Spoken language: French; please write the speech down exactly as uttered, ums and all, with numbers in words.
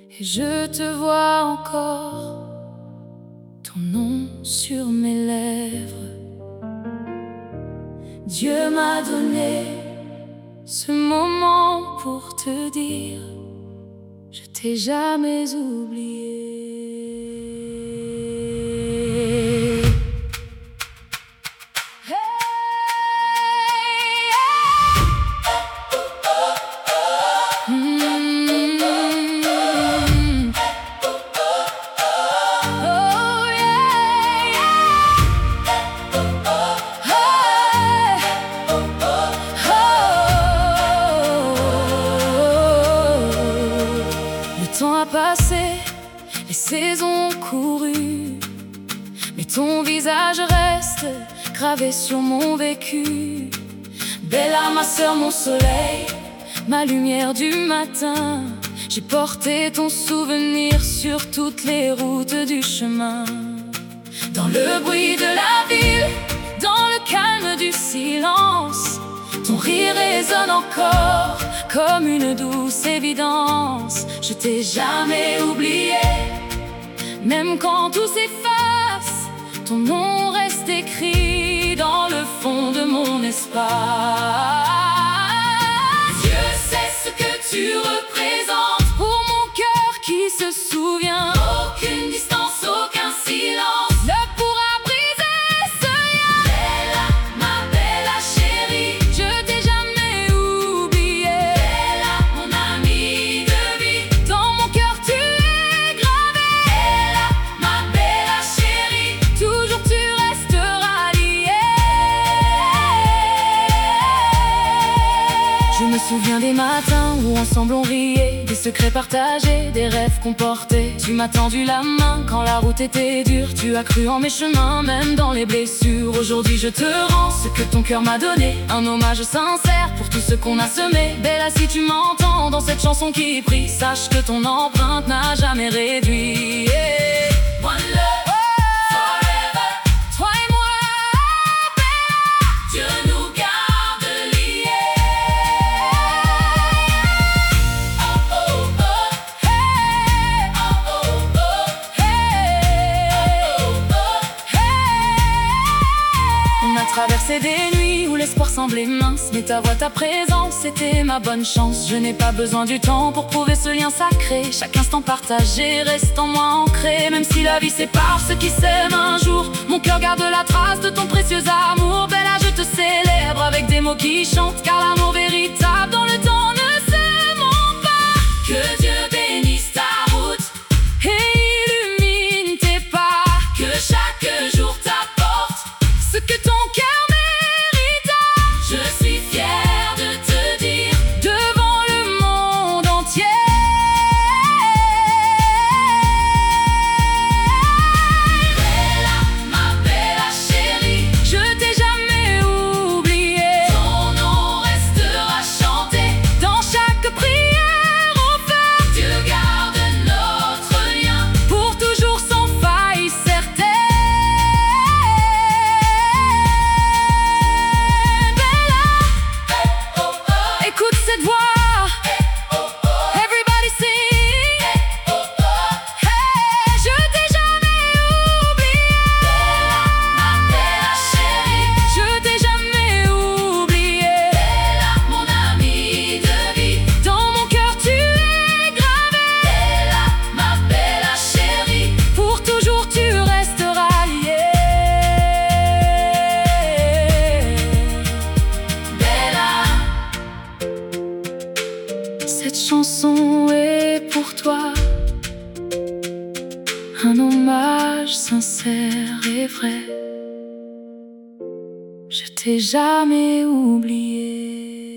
Et je te vois encore, ton nom sur mes lèvres. Dieu m'a donné ce moment pour te dire, je t'ai jamais oublié. Le temps a passé, les saisons ont couru, mais ton visage reste gravé sur mon vécu. Bella, ma sœur, mon soleil, ma lumière du matin, j'ai porté ton souvenir sur toutes les routes du chemin. Dans le bruit de la ville, dans le calme du silence, ton rire résonne encore comme une douce évidence. Je t'ai jamais oublié, même quand tout s'efface, ton nom reste écrit dans le fond de mon espace. Dieu sait ce que tu représentes pour mon cœur qui se souvient. Aucune distance, aucun silence ne pourra briser ce lien. Bella, ma Bella chérie, je t'ai jamais oublié. Bella, mon amie de vie, dans mon cœur tu es gravé. Bella, ma Bella chérie, toujours tu resteras liée. Je me souviens des matins où ensemble on riait, des secrets partagés, des rêves qu'on portait. Tu m'as tendu la main quand la route était dure, tu as cru en mes chemins, même dans les blessures. Aujourd'hui je te rends ce que ton cœur m'a donné, un hommage sincère pour tout ce qu'on a semé. Bella, si tu m'entends dans cette chanson qui prie, sache que ton empreinte n'a jamais réduit. Yeah. One love, forever, toi et moi, Bella, Dieu nous garde liés. Oh oh oh, hey, oh oh oh, hey, oh oh oh, hey. On a traversé des nuits où l'espoir semblait mince, mais ta voix, ta présence, c'était ma bonne chance. Je n'ai pas besoin du temps pour prouver ce lien sacré. Chaque instant partagé reste en moi ancré. Même si la vie sépare ceux qui s'aiment un jour, mon cœur garde la trace de ton précieux amour. Bella, je te célèbre avec des mots qui chantent, car l'amour véritable dans le temps ne se ment pas. Que Dieu bénisse ta route et illumine tes pas, que chaque jour t'apporte ce que ton cœur mérita. Je suis fière de te dire devant le monde entier, Bella, ma Bella chérie, je t'ai jamais oublié. Ton nom restera chanté dans chaque prière offerte. Dieu garde notre lien pour toujours sans faille certaine. Bella, oh oh, écoute cette voix, everybody sing. Hey, je t'ai jamais oublié. Ma Bella chérie, je t'ai jamais oublié. Bella, mon amie de vie, dans mon cœur tu es gravé. Bella, ma Bella chérie, pour toujours tu resteras liée. Bella, cette chanson est pour toi, un hommage sincère et vrai. Je t'ai jamais oublié.